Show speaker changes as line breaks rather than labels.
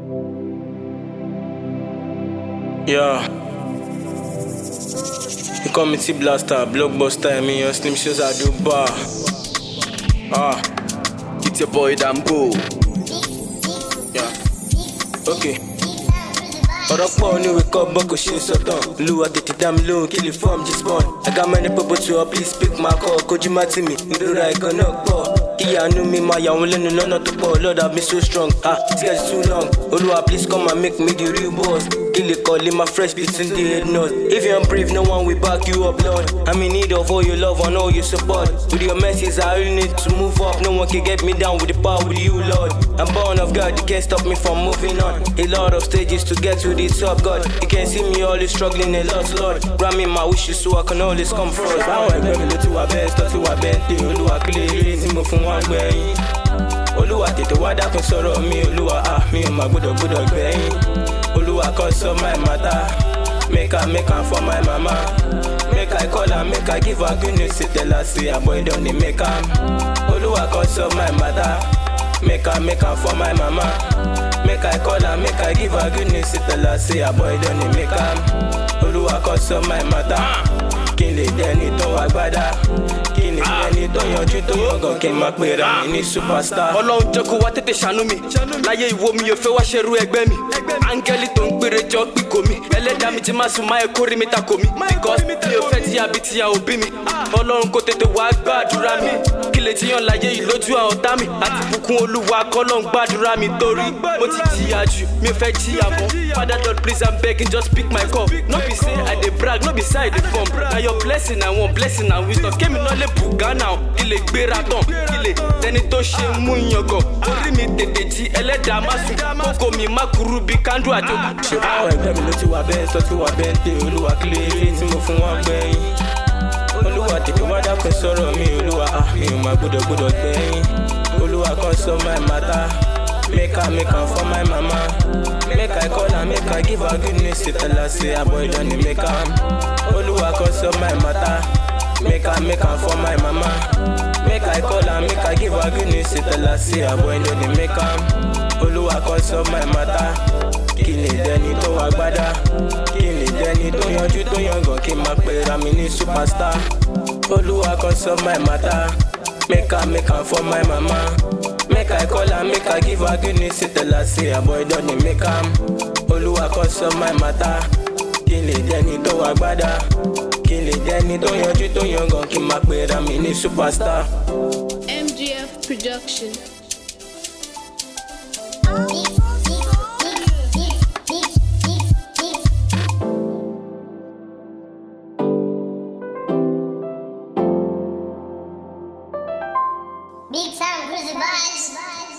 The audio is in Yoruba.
Yeah. You call me T-Blaster, Blockbuster, me your slim shoes I do bar.
It's your boy Dambo.
Yeah. Okay. Ọ̀rọ̀ pọ̀ ní wake up, but kò ṣe sọ́tàn. Olúwa tètè dá mi lóhùn kí lè form just born. I got many people to please pick my call. Kojú má tì mí, ìrora ẹ̀gàn náà pọ̀. Kíyànú mi máa yà wọ́n lẹ́nu lọ́nà tó pọ̀. Lord have been so strong, this guy is too long. Olúwa please come and make me the real boss. Kí lè kọ́lé my fresh between the head nose. If you're brave, no one will back you up, Lord. I'm in need of all your love and all your support. With your messages, I really need to move up. No one can get me down with the power with you, Lord. I'm born of God, you can't stop me from moving on. A lot of stages to get to the top, God. You can see me always struggling a lot, Lord. Grant me my wishes so I can always come first. Báwọn ẹgbẹ́ mi ló ti wà bẹ́ẹ̀, tó ti wà bẹ́ẹ̀ dé. Olúwa kí lè rí tí mo fún wọn gbẹ̀yìn. Olúwa tètè wá dákun sọ̀rọ̀ mi. Olúwa mi ò máa gbọ́dọ̀ gbẹ̀yìn. Olúwa kan sọ my matter. Make am for my mama. Make I call her, make I give her good news. Tell her say her boy don't make am. Olúwa kan sọ my matter. Make am for my mama. Make I call her, make I give her good news. Tell her say her boy don't make am. Olúwa kan sọ my matter. Kí n lè dẹni tó wá gbádá. Kí n lè dẹni tó yanjú tó yọ̀gàn. Kí n má pera mi ní superstar.
Ọlọ́run jẹ́ kó wá tètè ṣàánú mi. Láyé ìwo mi ò fẹ́ wá ṣerú ẹgbẹ́ mi. Áńgẹ́lì tó ń gbére jọ píkò mi. Ẹlẹ́dàá mi ti máa sùn máa ẹ̀kọ́ rí mi takò mi. Because mi ò fẹ́ tí àbí tí a ò bí mi. Ọlọ́run kó tètè wá gbàdúrà mi. Kí lè tíyan láyé yìí lójú àwọn ọ̀tá mi. Àti bùkún Olúwa k'Ọlọ́run gbàdúrà mi torí mo ti jìyà jù. Mi ò fẹ́ jìyà mọ́. Father Lord please I'm begging just pick my cup. No be say I dey brag, no be say I dey form. Na your blessing I want, blessing and wisdom. Kémi náà lè bùgá náà. Ilé gbéra tán. Ilé tẹni tó ṣe mú yangàn. Orí mi tètè jí ẹlẹ́dàá má sùn. Kókó mi má kúrú bí kándú àjò.
Ṣé báwọn ẹgbẹ́ mi ló ti wà bẹ́ẹ̀, tó ti wà bẹ́ẹ̀ dé. Olúwa kí lè rí tí mo fún wọn gbẹ̀yìn. Olúwa tètè wá dákun sọ̀rọ̀ mi. Olúwa mi ò máa gbọ́dọ̀ gbẹ̀yìn. Olúwa kan sọ my matter. Make am for my mama. Make I call her, make I give her good news. Tell her say her boy don't make am. Olúwa kan sọ my matter. Make am for my mama. Make I call her, make I give her good news. Tell her say her boy don't make am. Olúwa kan sọ my matter. Kí n lè dẹni tó wá gbádá. Kí n lè dẹni tó yanjú tó yangàn. Kí n má pera mi ní superstar. Olúwa kan sọ my matter. Make am for my mama. Make I call her, make I give her good news. Tell her say her boy don't make am. Olúwa kan sọ my matter. Kí n lè dẹni tó wá gbádá. Kí n lè dẹni tó yanjú tó yangàn. Kí n má pera mi ní superstar.
MGF Production.
Big Sound Cruise Vibes.